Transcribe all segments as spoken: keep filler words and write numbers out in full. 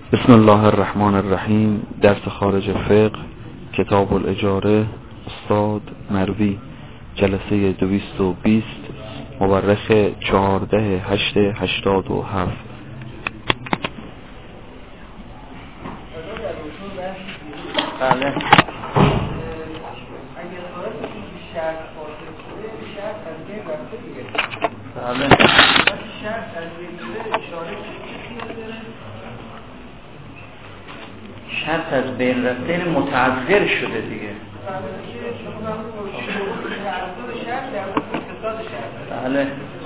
بسم الله الرحمن الرحیم. درس خارج فقه، کتاب الاجاره، استاد مروی، جلسه دویست و بیست، مورخ چهارده هشت هشتاد و هفت. بله. شرط از بین رفته این متعذر شده دیگه. بله.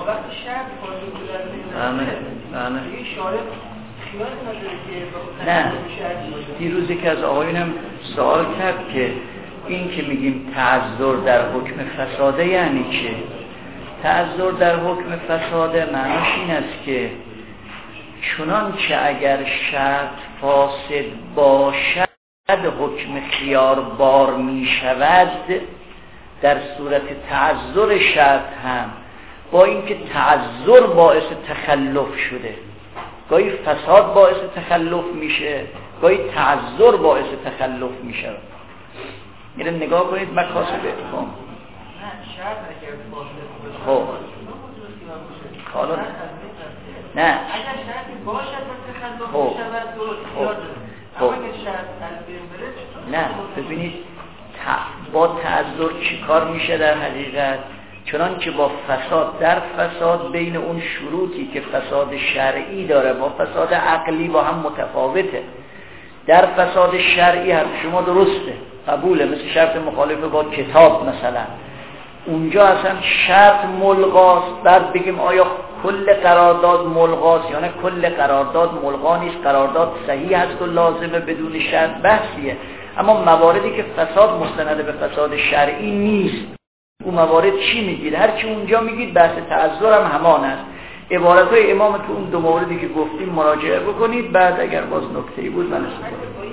نه دیروزی که از آقایونم سوال کرد که این که میگیم تعذر در حکم فساده یعنی چه؟ تعذر در حکم فساده معناش این است که چنان که اگر شرط فاسد باشد حکم خیار بار می شود، در صورت تعذر شرط هم با اینکه تعذر باعث تخلف شده، گاهی فساد باعث تخلف میشه، گاهی تعذر باعث تخلف میشه. یعنی نگاه کنید مکاسب اتفاق. شرط اگر فاسد خب حالا نه اگر شرطی باشد و تخلف خب. میشود درست خب. یاد خب. اما اگر شرط از بین بره نه ببینید با تعذر چی کار میشه در حقیقت؟ چنان که با فساد، در فساد بین اون شروطی که فساد شرعی داره با فساد عقلی با هم متفاوته. در فساد شرعی هم شما درسته قبوله، مثل شرط مخالفه با کتاب مثلا، اونجا اصلا شرط ملغاست. بعد بگیم آیا کل قرارداد ملغاست یا نه کل قرارداد ملغا نیست، قرارداد صحیح هست و لازمه بدون شرط، بحثیه. اما مواردی که فساد مستند به فساد شرعی نیست، اون موارد چی میگید؟ هرچی اونجا میگید بحث تعذر هم همان است. عبارت های امام تو اون دو موردی که گفتیم مراجعه بکنید، بعد اگر باز نکته‌ای بود من استفاده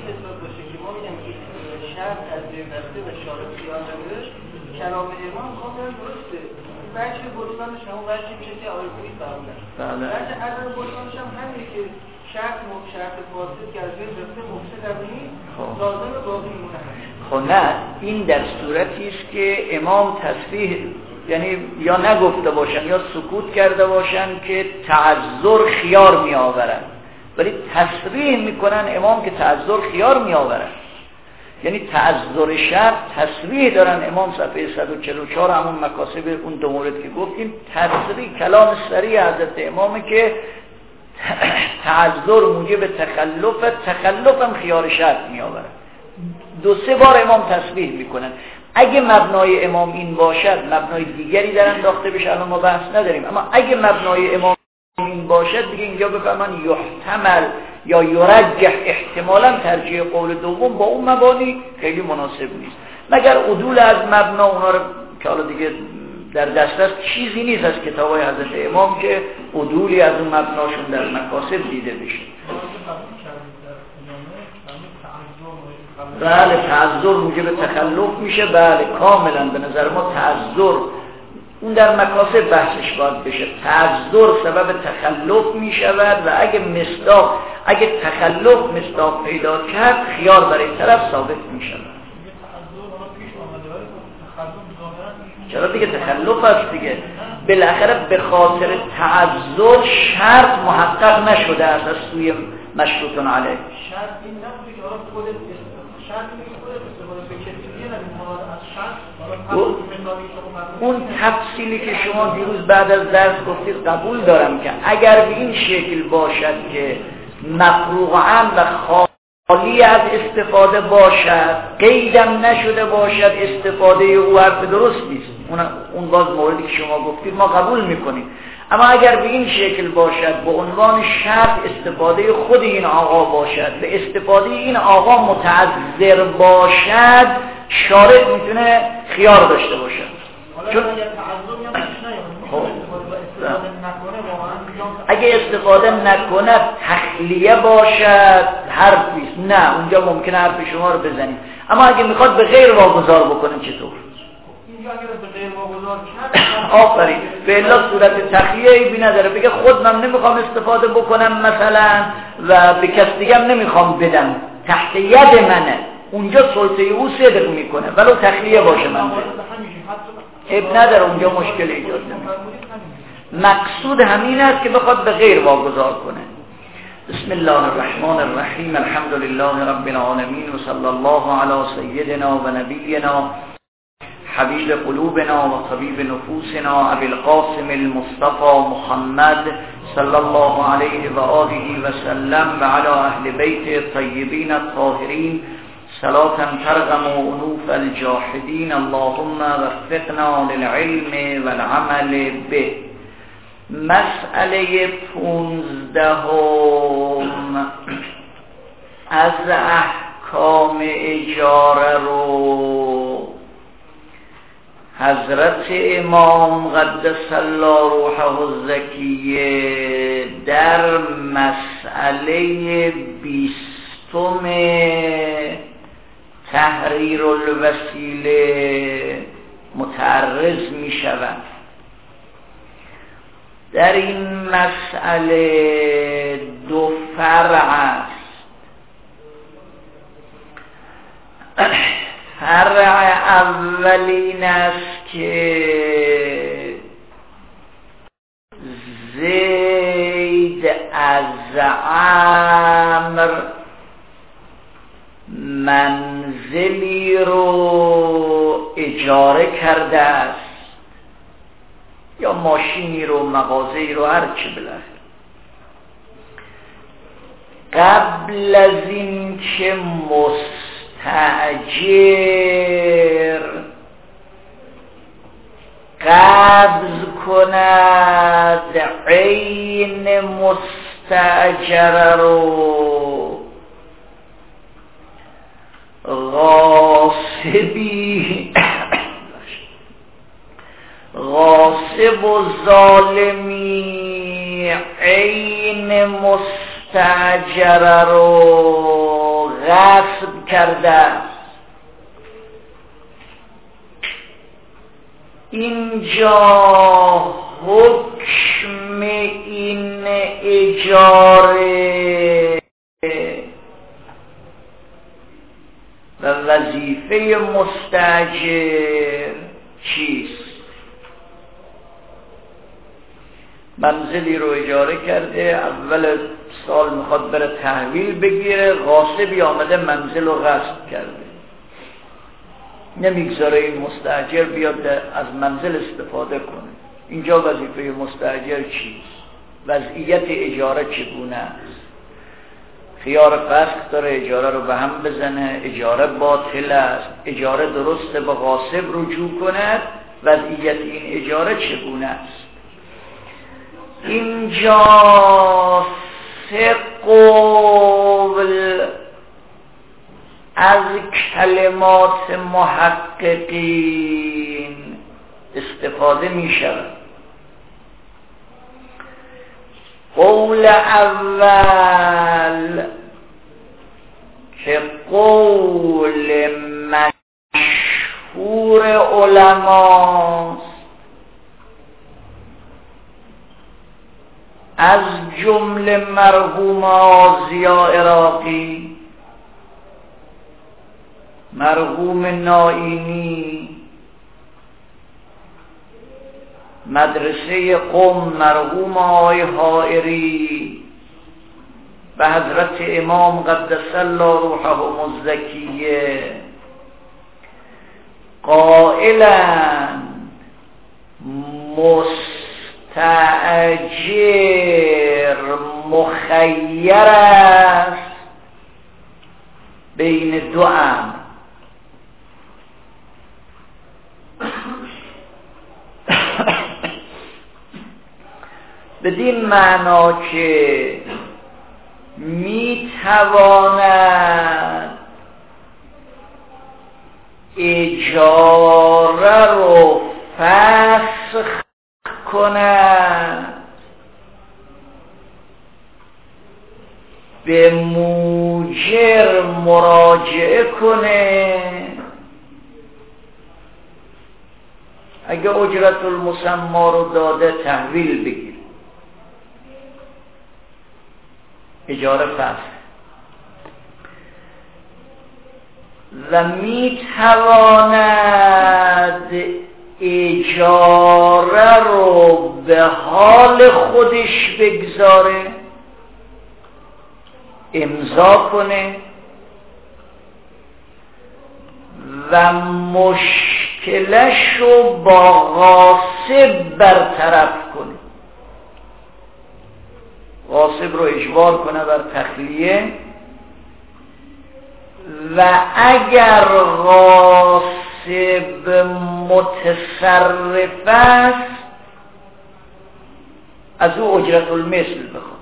شرط از بین رفته و شارع خیال نداشت، کلام امام کاملا درسته. بچه بطلانش هم بچه میشه که آیه‌ای فرمودن. بله. بچه عدم بطلانش هم همینه که شرط مب شرط فاسد که از بین رفته مفسد نیست، لازم باقی میمونه. خب نه، این در صورتی است که امام تصریح، یعنی یا نگفته باشن یا سکوت کرده باشن که تعذر خیار می آورن، ولی تصریح میکنن امام که تعذر خیار می آورن. یعنی تعذر شرط تصریح دارن امام صفحه صد و چهل و چهار همون مکاسب اون دو مورد که گفتیم، تصریح کلام صریح حضرت امامه که تعذر موجب تخلف، تخلف هم خیار شرط می آورن. دو سه بار امام تصریح میکنن. اگه مبنای امام این باشد، مبنای دیگری در انداخته بشه، الان ما بحث نداریم، اما اگه مبنای امام این باشد دیگه اینجا بفهمن یحتمل یا یرجح، احتمالا ترجیح قول دوم با اون مبانی خیلی مناسب نیست، مگر عدول از مبنا اونا رو که حالا دیگه در دسترس چیزی نیست از کتابای حضرت امام که عدولی از اون مبناشون در مکاسب دیده بشه. بله تعذر موجب تخلف میشه، بله کاملا به نظر ما تعذر اون در مکاسب بحثش باید بشه. تعذر سبب تخلف میشود و اگه مصداق، اگه تخلف مصداق پیدا کرد خیار برای طرف ثابت میشود. چرا دیگه تخلف است دیگه، بالاخره به خاطر تعذر شرط محقق نشده است از سوی مشروطن علیه. شرط این نبوده که آن خود شرط میگه خود استفاده به کتبیه نبید مراد از شرط. اون تفصیلی که شما دیروز بعد از درس گفتید قبول دارم که اگر به این شکل باشد که مفروغاً و خالی از استفاده باشد، قیدم نشده باشد استفاده او حرف درست نیست، اون اون باز موردی که شما گفتید ما قبول میکنیم. اما اگر به این شکل باشد به عنوان شرط استفاده خود این آقا باشد و استفاده این آقا متعذر باشد، شارع میتونه خیار داشته باشد. چون اگه استفاده نکنه تخلیه باشد حرفیست، نه اونجا ممکنه حرف شما رو بزنید، اما اگه میخواد به غیر واگذار بکنه چطور؟ این اینجا اگر به غیر واگذار کرد آفرین به الا صورت تخلیه ایبی نداره، بگه خود من نمیخوام استفاده بکنم مثلا و به کس دیگه هم نمیخوام بدم، تحت ید منه، اونجا سلطه او صدق میکنه ولو تخلیه باشه من اب نداره، اونجا مشکل ایجاد نمیکنه. مقصود همین است که بخواد به غیر واگذار کنه. بسم الله الرحمن الرحیم، الحمد لله رب العالمین و صلی الله علی سیدنا و نبینا حبیب قلوبنا و طبیب نفوسنا ابی القاسم المصطفى محمد صلی الله علیه و آله و سلم و علی اهل بیت طیبین الطاهرین صلاة ترغم انوف الجاحدین. اللهم وفقنا للعلم والعمل به. مسئله پونزدهم از احکام اجاره رو حضرت امام قدس الله روحه الزکیه در مسئله بیستم تحریر الوسیله متعرض می شود. در این مسئله دو فرع است. فرع اولین است که زید از عمر منزلی رو اجاره کرده است یا ماشینی رو، مغازه‌ای رو، هر چی بالاخره، قبل از این که مستأجر قبض کند عین مستأجر رو، غاصبی غاصب و ظالمی عین مستأجر رو غصب کرده است. اینجا حکم این اجاره و وظیفه مستأجر چیست؟ منزلی رو اجاره کرده، اول سال میخواد بره تحویل بگیره، غاصبی آمده منزل رو غصب کرده، نمیگذاره این مستأجر بیاد از منزل استفاده کنه. اینجا وظیفه مستأجر چیست؟ وضعیت اجاره چگونه است؟ خیار فسخ داره اجاره رو به هم بزنه، اجاره باطل است، اجاره درسته به غاصب رجوع کند، وضعیت این اجاره چگونه است؟ اینجا سه قول از کلمات محققین استفاده می شود. قول اول که قول مشهور علماست، از جمله مرحوم آزیا عراقی، مرحوم نائینی، مدرسه قم مرحوم آقای حائری و حضرت امام قدس الله روحهم الزکیه قائلن مستأجر مخیر است بین دو امر. بدین معنا که میتواند اجاره رو فسخ کند، به موجر مراجعه کنه اگه اجرت المسما رو داده تحویل بگیر، اجاره فصل. و می تواند اجاره رو به حال خودش بگذاره، امضا کنه و مشکلش رو با غاصب برطرف کنه، غاصب رو اجبار کنه بر تخلیه. و اگر غاصب متصرف است از او اجرت المثل بخواد.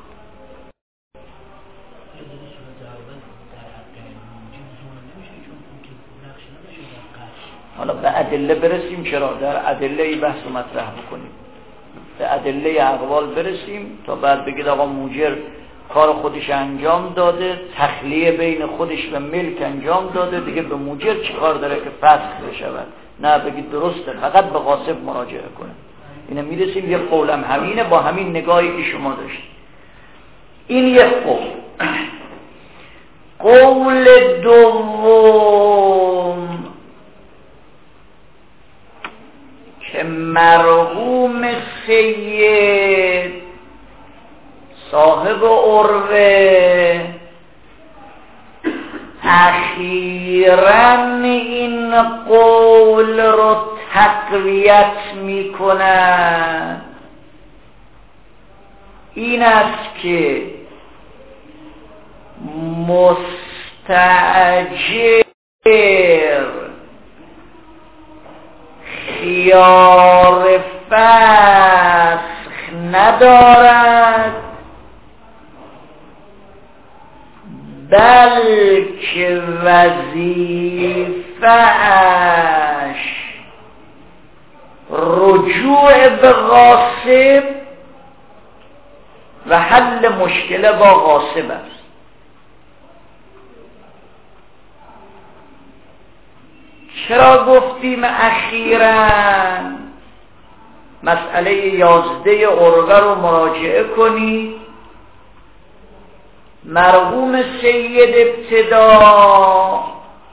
حالا به ادله برسیم، چرا در ادله بحث و مطرح بکنیم، به ادله اقوال برسیم تا بعد بگید آقا موجر کار خودش انجام داده، تخلیه بین خودش و ملک انجام داده، دیگه به موجر چی کار داره که فسخ بشود؟ نه، بگید درسته، فقط به غاصب مراجعه کنه. اینه میرسیم. یه قولم همینه با همین نگاهی که شما داشتید. این یک قول. قول دوم که مرحوم سید صاحب عروه اخیراً این قول رو تقویت میکنه، این است که مستأجر خیار فسخ ندارد، بلکه وظیفه‌اش رجوع به غاصب و حل مشکل با غاصب است. چرا گفتیم اخیراً؟ مسئله یازده عروه رو مراجعه کنید. مرحوم سید ابتدا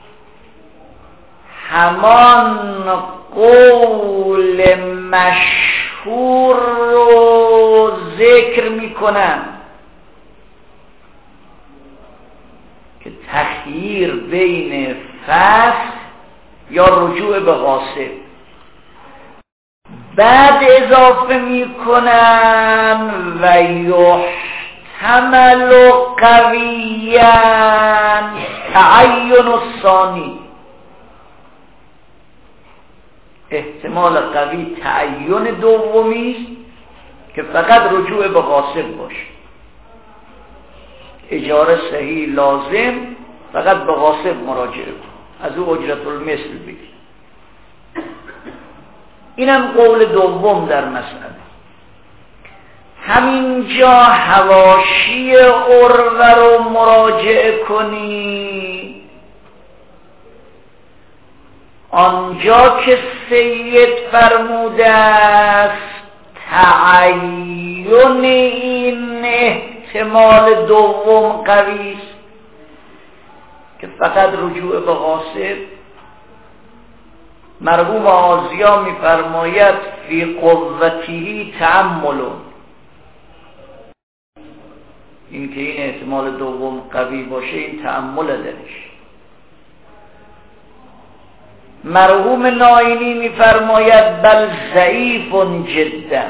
همان قول مشهور رو ذکر میکنن که تخییر بین فسخ یا رجوع به غاصب، بعد اضافه میکنن و یحتمل قویاً تعین الثانی، احتمال قوی تعین دومی است که فقط رجوع به غاصب باشه، اجاره صحیح لازم، فقط به غاصب مراجعه کن، از او اجرت المثل بگیر. اینم قول دوم در مسئله. همینجا حواشی عروه رو مراجعه کنی، آنجا که سید فرموده است تعین این احتمال دوم قوی است که فقط رجوع به غاصب. مرحوم آزیا می‌فرماید فی قوته تأمل، این که این احتمال دوم قوی باشه این تأمل درش. مرحوم ناینی می‌فرماید بل ضعیف جدا،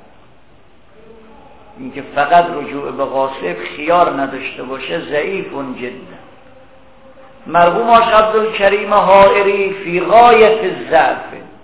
این که فقط رجوع به غاصب خیار نداشته باشه ضعیف جدا. مرحوم آش عبدالکریم حائری فی غایت الضعف،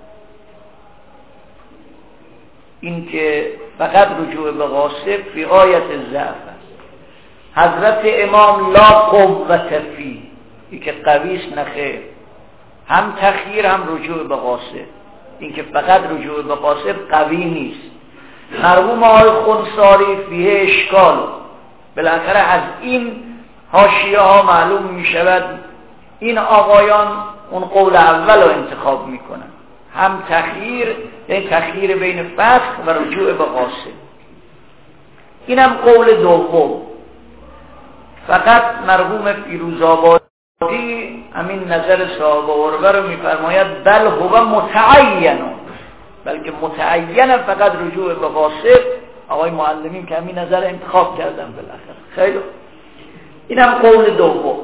این که فقط رجوع به غاصب فی غایت الضعف است. حضرت امام لا قوت فی، این که قویست نخیر، هم تخییر هم رجوع به غاصب، این که فقط رجوع به غاصب قوی نیست. مرحوم آقای خنساری فیه اشکال، بالاخره از این حاشیه ها معلوم می شود این آقایان اون قول اول رو انتخاب می کنن، هم تخییر، یعنی تخییر بین فسخ و رجوع به غاصب. اینم قول دوم. فقط مرحوم فیروزآبادی همین نظر صاحب عروه رو میفرماید بل هو متعین، بلکه متعین فقط رجوع به غاصب. آقای معلمین که همین نظر انتخاب کردن بالاخره. خیلی اینم قول دوم.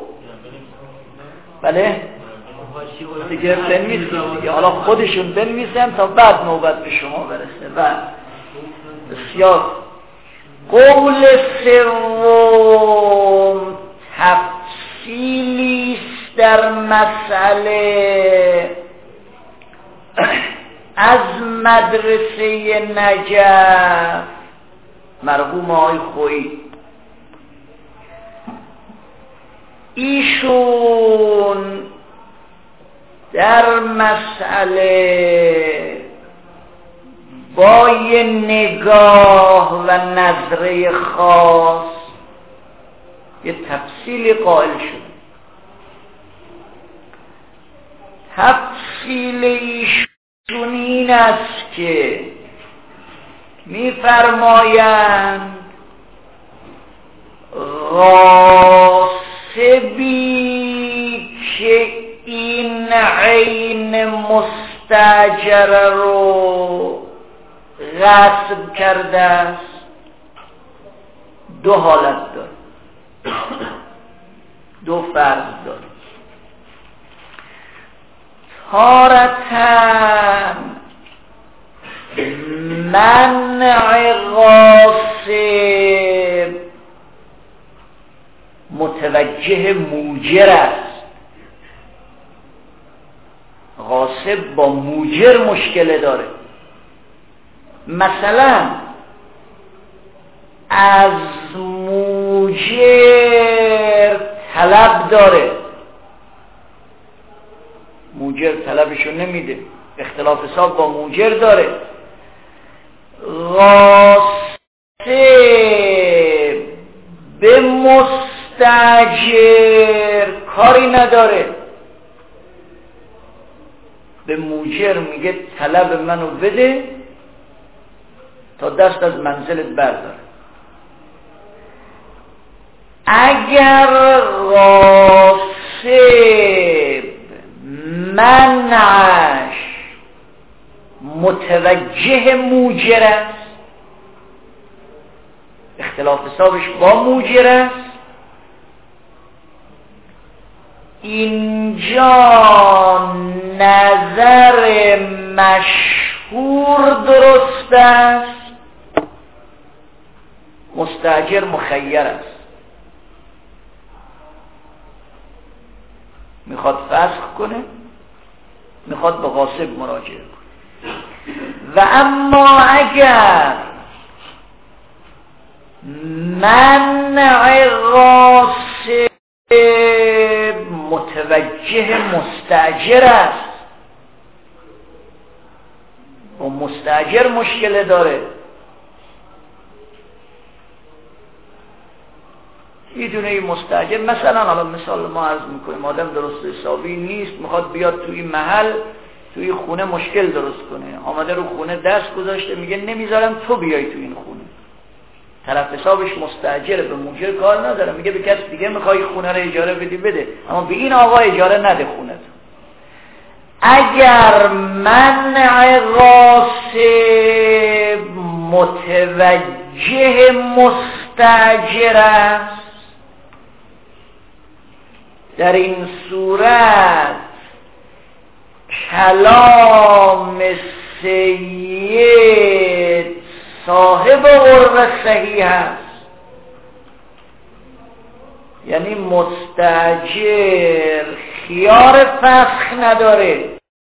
بله دیگه بنویسید دیگه، حالا خودشون بنویسن تا بعد نوبت به شما برسه. و بسیار قول سوم تفصیلی است در مسئله از مدرسه نجف مرحوم آقای خویی. ایشون در مسئله با یه نگاه و نظره خاص یه تفصیلی قائل شد. تفصیل ایشون این است که می‌فرمایند غاصبی که این عین مستاجر رو غصب کرده است دو حالت داره، دو فرض داره. تارتاً منع غاصب متوجه موجر است. غاصب با موجر مشکل داره. مثلا از موجر طلب داره، موجر طلبشو نمیده، اختلاف حساب با موجر داره. غاصب به مستاجر کاری نداره، به موجر میگه طلب منو بده تا دست از منزلت برداره. اگر غاصب منعش متوجه موجر است، اختلاف حسابش با موجر است، اینجا نظر مشهور درست است، مستاجر مخیر است. میخواد فسخ کنه، میخواد به غاصب مراجعه کنه. و اما اگر منع غاصب متوجه مستاجر است و مستاجر مشکل داره، میدونه این مستاجر مثلا، حالا مثال ما عرض میکنیم، آدم درست حسابی نیست، میخواد بیاد توی محل توی خونه مشکل درست کنه، آمده رو خونه دست گذاشته، میگه نمیذارم تو بیای توی این خونه. طرف حسابش مستاجر، به موجر کار نداره، میگه به کس دیگه میخوای خونه رو اجاره بدی بده، اما به این آقا اجاره نده خونه تو. اگر منع غاصب متوجه مستاجر است، در این صورت کلام سید صاحب عروه صحیح است، یعنی مستاجر خیار فسخ نداره،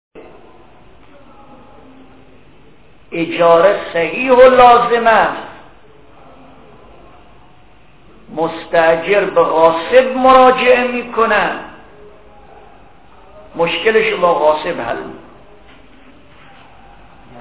اجاره صحیح و لازم است. مستاجر به غاصب مراجعه میکنه، مشکلش با غاصب حل میکنه.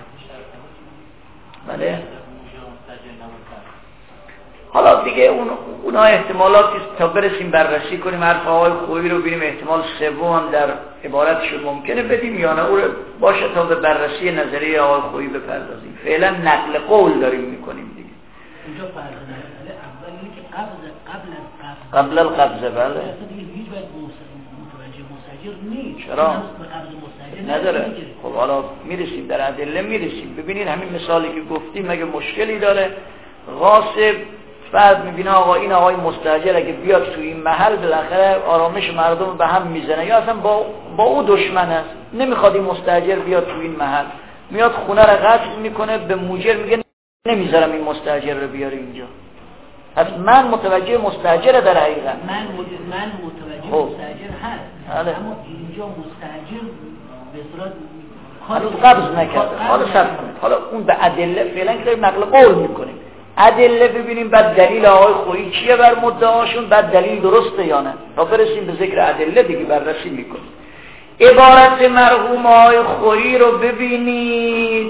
بله. حالا دیگه اون اونا احتمالاتی تا برسیم بررسی کنیم حرف آقای خویی رو ببینیم احتمال سوم هم در عبارتشون ممکنه بدیم یا نه، او رو باشه تا به بررسی نظریه آقای خویی بپردازیم. فعلا نقل قول داریم میکنیم دیگه. اینجا فرض مسئله اول اینه که قبل قبل قبل القبض بله هیچ باید متوجه مستاجر نیست. چرا؟ نداره. خب حالا میرسیم در ادله میرسیم. ببینید همین مثالی که گفتیم مگه مشکلی داره؟ غاصب بعد میبینه آقا این آقای مستاجر اگه بیاد تو این محل بالاخره آرامش مردم به هم میزنه یا اصلا با با او دشمن است، نمیخواد این مستاجر بیاد تو این محل، میاد خونه رو غصب میکنه، به موجر میگه نمیذارم این مستاجر رو بیاره اینجا. پس من متوجه مستاجر در حقیقت من من متوجه مستاجر هست، اما اینجا مستاجر به صورت حالا قبض نکرده. حالا صبر کنید، حالا اون به ادله فعلا که نقل قول میکنیم، ادله ببینیم بعد دلیل آقای خویی چیه بر مدعاشون، بعد دلیل درسته یا نه، تا برسیم به ذکر ادله دیگه بررسی میکنیم. عبارت مرحوم آقای خویی رو ببینید،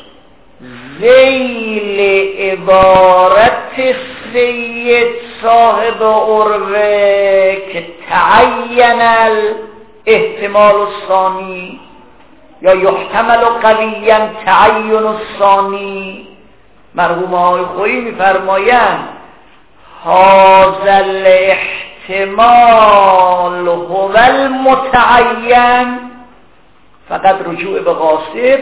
ذیل عبارت سید صاحب عروه که تعین الاحتمال الثانی یا یحتمل قویا تعین الثانی، مرحوم آقای خویی میفرمایند هذا الاحتمال هو المتعین، فقط رجوع به غاصب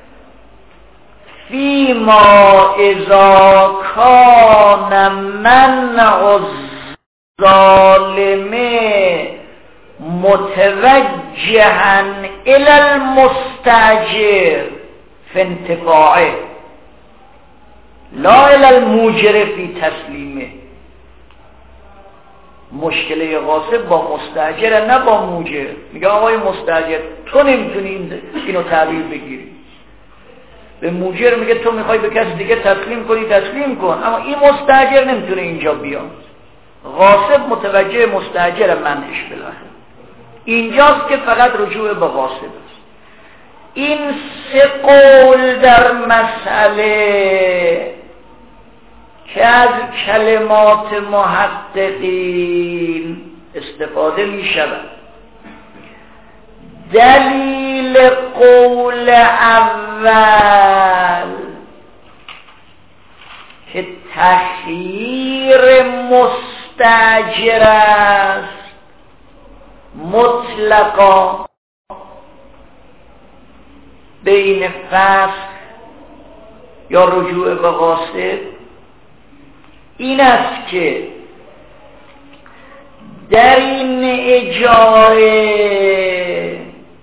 فیما اذا کان منع الظالم متوجها الى المستاجر فی انتفاعه لا الى الموجر فی تسلیمه. مشکله غاصب با مستاجر نه با موجر. میگه آقای مستاجر تو نمیتونی اینو تعبیر بگیری، به موجر میگه تو میخوای به کسی دیگه تسلیم کنی تسلیم کن، اما این مستاجر نمیتونه اینجا بیاد. غاصب متوجه مستاجر منعش بالاخره اینجاست که فقط رجوع به غاصب است. این سه قول در مسئله که از کلمات محققین استفاده می شود. دلیل قول اول که تخییر مستاجر است مطلقا بین فسخ یا رجوع به غاصب این است که در این اجاره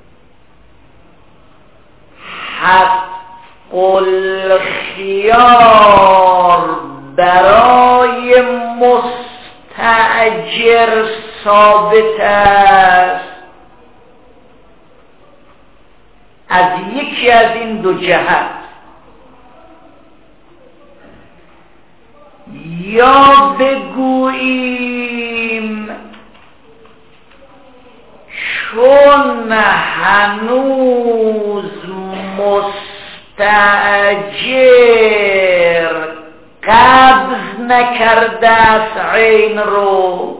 حق الخیار برای مستاجر ثابت است از یکی از این دو جهت، یا بگوییم چون هنوز مستاجر قبض نکرده است عین رو،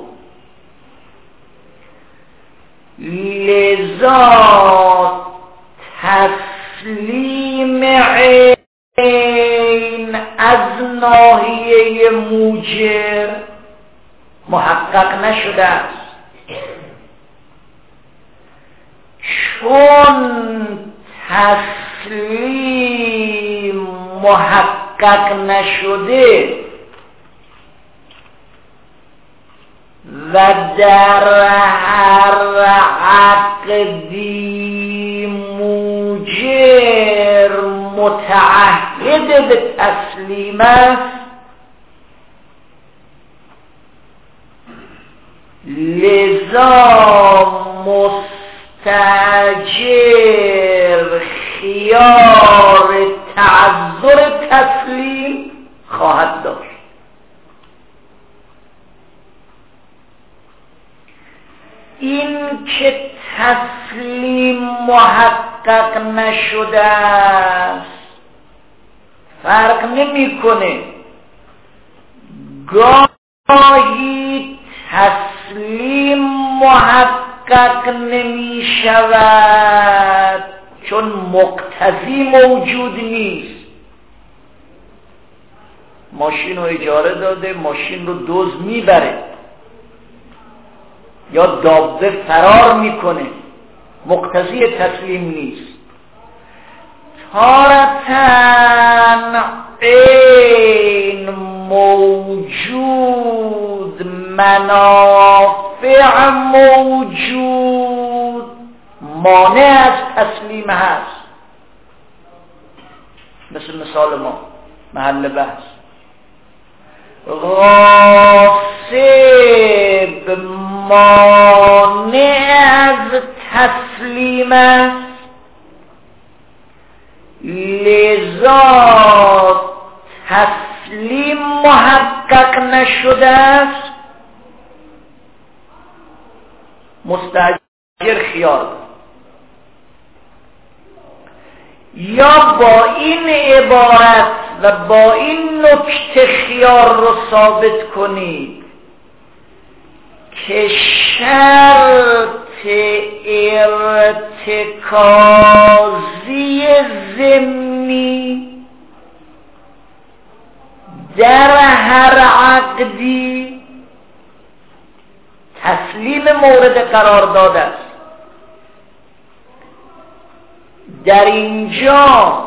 لذا تسلیم عین از ناحیه موجر محقق نشده است. چون تسلیم محقق نشده و در هر عقدی موجر متعهد به تسلیم است، لذا مستاجر خیار تعذر تسلیم خواهد داشت. این که تسلیم محقق نشده است فرق نمی کنه، گاه گاهی تسلیم محقق نمی شود چون مقتضی موجود نیست. ماشین رو اجاره داده، ماشین رو دزد میبره یا دابه فرار میکنه، مقتضی تسلیم نیست. تارتن این موجود، منافع موجود، مانع از تسلیم هست. مثل مثال ما محل بحث، غاصب مانع از تسلیم است، لذا تسلیم محقق نشده است. مستاجر خیار یا با این عبارت و با این نکته خیار رو ثابت کنید که شرط ارتکازی ضمنی در هر عقدی تسلیم مورد قرارداد است. در اینجا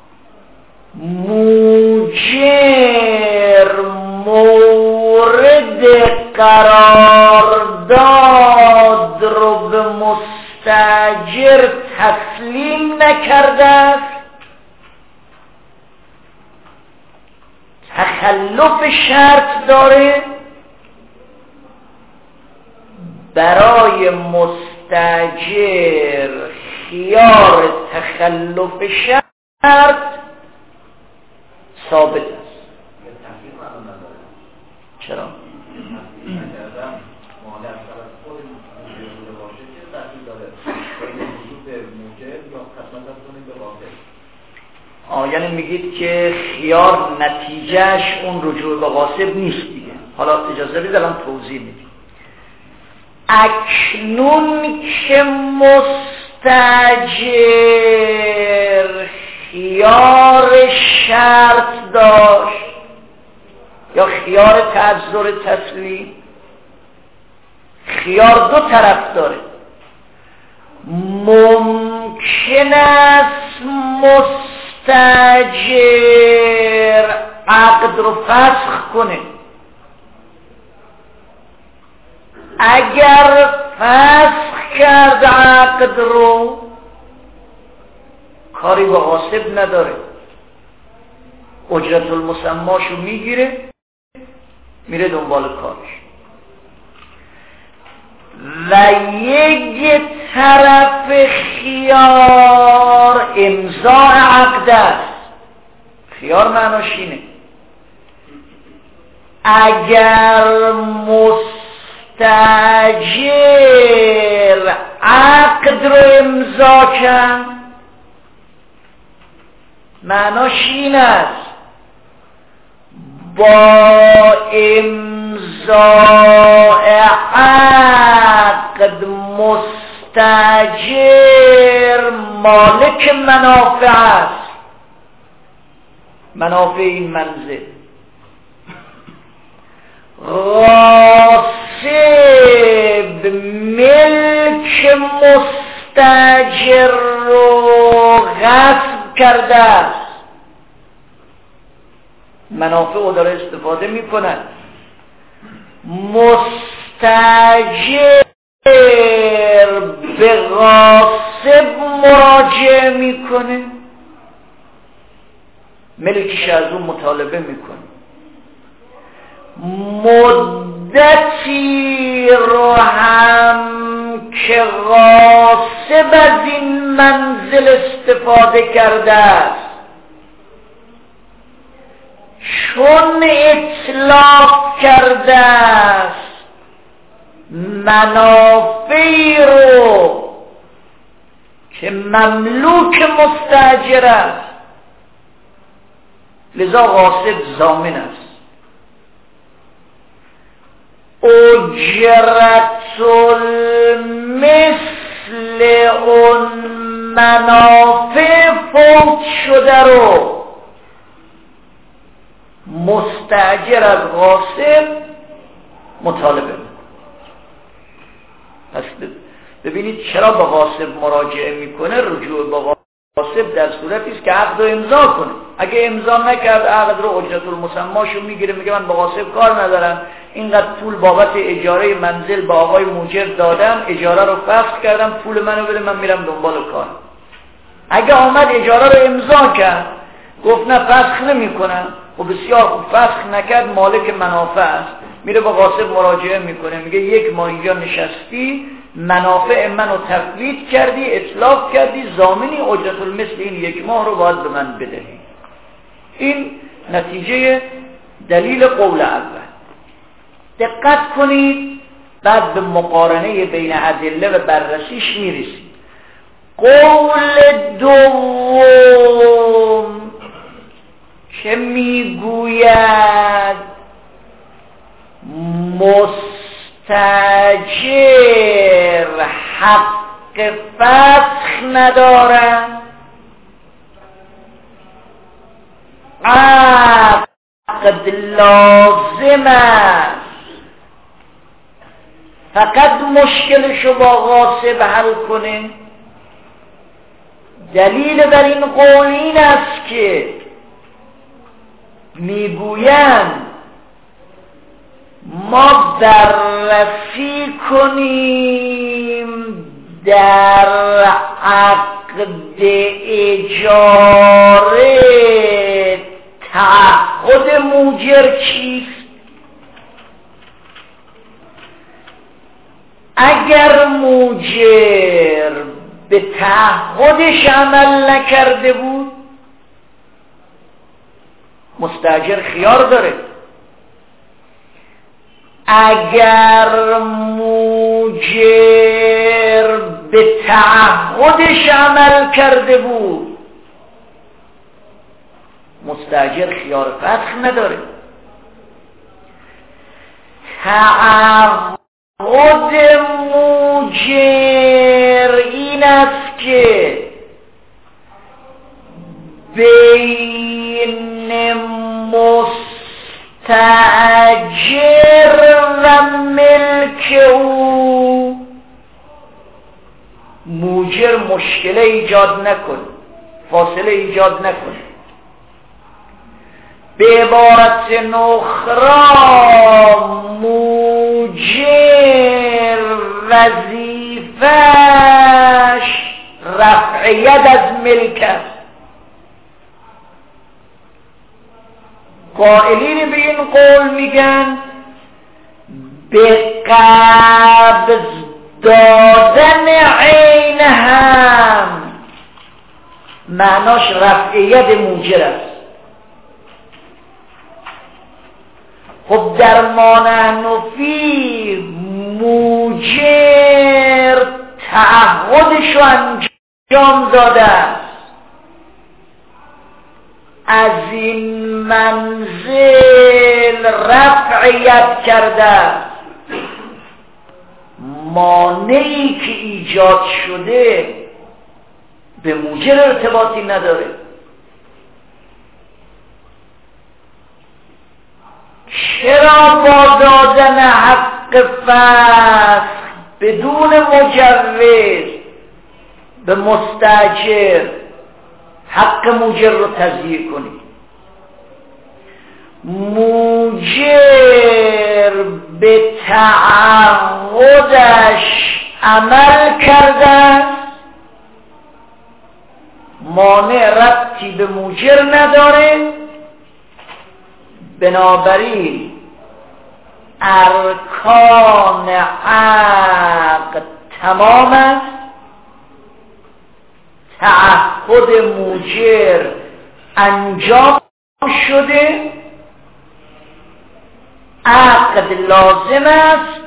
موجر مورد قرارداد رو به مستاجر تسلیم نکرده است، تخلف شرط داره، برای مستاجر خیار تخلف شرط ثابت است. چرا؟ آه یعنی میگید که خیار نتیجهش اون رجوع به غاصب نیست دیگه. حالا اجازه بدید الان توضیح میدیم. اکنون که مستاجر خیار شرط داشت یا خیار تعذر تسلیم، خیار دو طرف داره. ممکن است مستاجر عقد رو فسخ کنه. اگر فسخ کرد عقد رو کاری با غاصب نداره، اجرت المسماشو میگیره میره دنبال کارش. و یک طرف خیار امضاء عقد است. خیار معناش اینه اگر مستاجر عقد رو امضا کرد، معناش این است با امضاء عقد مستاجر مالک منافع است، منافع این منزل. غاصب ملک مستاجر رو غصب کرده است، منافع رو داره استفاده میکنه. مستاجر به غاصب مراجعه میکنه، ملکش از اون مطالبه میکنه. مدتی رو هم که غاصب از این منزل استفاده کرده است، چون اطلاق کرده است منافعی رو که مملوک مستاجر است، لذا غاصب ضامن است. اجرت المثل اون منافع فوت شده رو مستاجر از غاصب مطالبه. پس ببینید چرا با غاصب مراجعه میکنه. رجوع با غاصب در صورتی است که عقد رو امضا کنه. اگه امضا نکرد عقد رو اجرت المسماشو میگیره، میگه من با غاصب کار ندارم، اینقدر پول بابت اجاره منزل با آقای موجر دادم، اجاره رو فسخ کردم، پول منو بده، من میرم دنبال کار. اگه آمد اجاره رو امضا کرد، گفت نه فسخ نمی کنم، و بسیار خوب، فسخ نکرد، مالک منافع است، میره با غاصب مراجعه میکنه، میگه یک ماه اینجا نشستی، منافع منو تفویت کردی، اتلاف کردی، ضامنی اجرت المثل این یک ماه رو باید به من بدهی. این نتیجه دلیل قول اول. دقت کنید، بعد به مقارنه بین ادله و بررسیش میرسید. قول دوم که میگوید مستاجر حق فسخ ندارد، عقد لازم است، فقط مشکلشو با غاصب حل کنه. دلیل بر این قول این است که میگویند ما بررسی کنیم در عقد اجاره تعهد موجر چیست. اگر موجر به تعهدش عمل نکرده بود، مستاجر خیار داره. اگر موجر به تعهدش عمل کرده بود، مستاجر خیار فسخ نداره. تعهد موجر این است که بین مستاجر و ملک او موجر مشکله ایجاد نکنه، فاصله ایجاد نکنه. به عبارت نخرا موجر وظیفه‌اش رفعیت از ملک است. قائلین به این قول میگن به قبض دادن عین هم معناش رفعیت موجر است. خب در مانعنفی موجر تعهدش رو انجام داده است، از این منزل رفعیت کرده، مانعی که ایجاد شده به موجر ارتباطی نداره. چرا با دادن حق فسخ بدون مجوز به مستاجر حق موجر رو تضییع کنی؟ موجر به تعهدش عمل کرده، مانع ربطی به موجر نداره، بنابراین ارکان عقد تمام است، تعهد موجر انجام شده، عقد لازم است،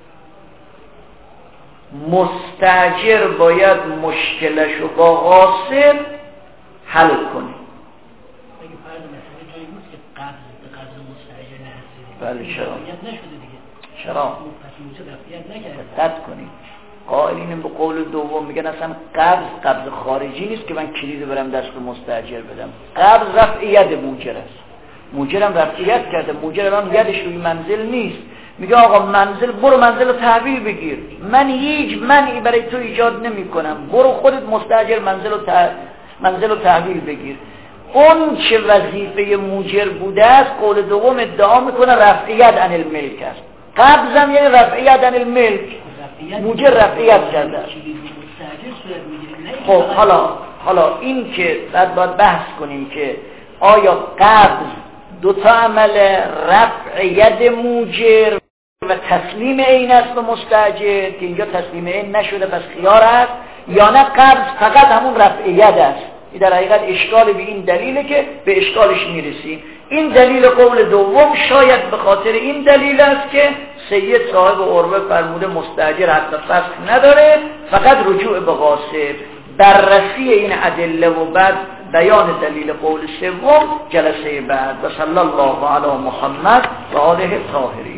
مستاجر باید مشکلش رو با غاصب حل کنه. قبض به قبض مستاجر نرسیده، بله چرا؟ چرا؟ دقت کنید قائلین به قول دوم میگن اصلا قبض قبض خارجی نیست که من کلید برم دست مستاجر بدم. قبض رفع ید موجر است. موجرم رفع ید کرده، موجرم یدش روی منزل نیست، میگه آقا منزل برو منزل رو تحویل بگیر، من هیچ منعی برای تو ایجاد نمی کنم، برو خودت مستاجر منزل رو تح... منزل رو تحویل بگیر. اون چه وظیفه موجر بوده است قول دوم ادعا میکنه رفع ید عن الملک است. قبضم یعنی رفع ید عن الملک، موجر رفع ید کرده. خب حالا حالا این که بعد باید بحث کنیم که آیا قبض دو تا عمل رفع ید موجر و تسلیم عین است به مستاجر که اینجا تسلیم عین نشده پس خیار است، یا نه قبض فقط همون رفع ید است. این در حقیقت اشکال به این دلیله که به اشکالش میرسیم. این دلیل قول دوم شاید به خاطر این دلیل است که سید صاحب عروه فرموده مستاجر حتی فسخ نداره، فقط رجوع به غاصب. بررسی این ادله و بعد بیان دلیل قول سوم جلسه بعد. و صلی الله علی محمد و آله الطاهرین.